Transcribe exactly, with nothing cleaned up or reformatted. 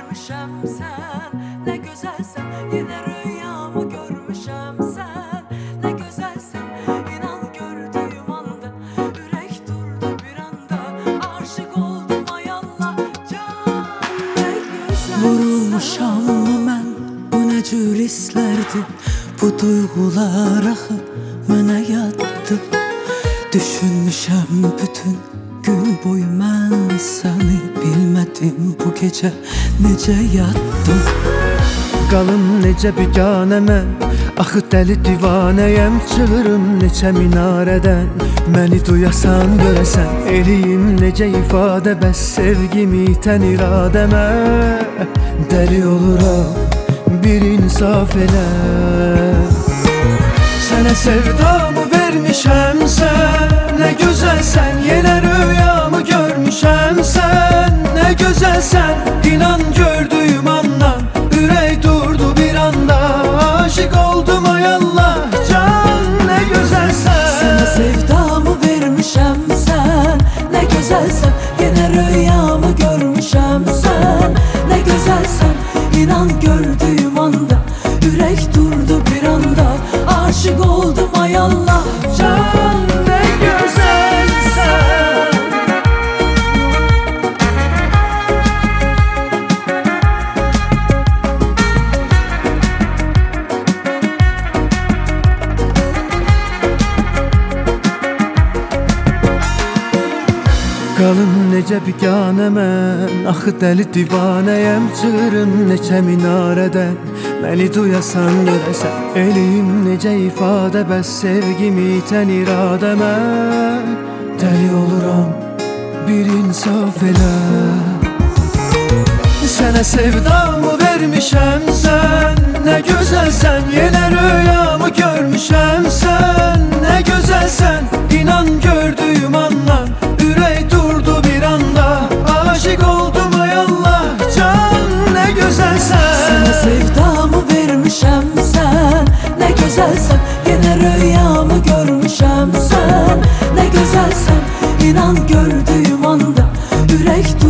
görmüşəm sən, nə gözəlsən, yenə rüyamı görmüşəm sən, nə gözəlsən, inan gördüyüm anda, ürək durdu bir anda, aşık oldum ay Allah, can, nə gözəlsən. Vurulmuşam mı mən, bu nə cür hisslərdir, bu duyğular axı mənə yaddır. Düşünmüşəm bütün gün boyu mən səni, bilmədim bu gecə necə yatdım. Qalım necə biganə mən, axı dəli divanəyəm, çığırım neçə minarədən. Məni duyasan görəsən, eləyim necə ifadə, bəs sevgimi itən iradəmə. Dəli oluram, bir insaf elə. Sənə sevdamı vermişəm sən, nə gözəlsən, yenə rüyamı görmüşəm sən, nə gözəlsən, inan gördüyüm andan, ürək durdu bir anda, aşık oldum ay Allah, can, nə gözəlsən. Sənə sevdamı vermişəm sən, nə gözəlsən, yenə rüyamı görmüşəm sən, nə gözəlsən, inan gördüyüm anda, ürək durdu bir anda, aşık oldum ay Allah, Can, nə gözəlsən. Qalım necə biganə mən, axı dəli divanəyəm, çığırım neçə minarədən. Məni duyasan görəsən, eləyim necə ifadə, bəs sevgimi itən iradəmə. Dəli oluram, bir insaf elə. Sənə sevdamı vermişəm sən, nə gözəlsən, yenə rüyamı görmüşəm sən, nə gözəlsən, inan gördüyüm andan, ürək durdu bir anda, aşık oldum ay Allah, can, nə gözəlsən. Sənə sevdamı vermişəm sən, nə gözəlsən, yenə rüyamı görmüşəm sən, nə gözəlsən, inan gördüyüm anda, ürək durdu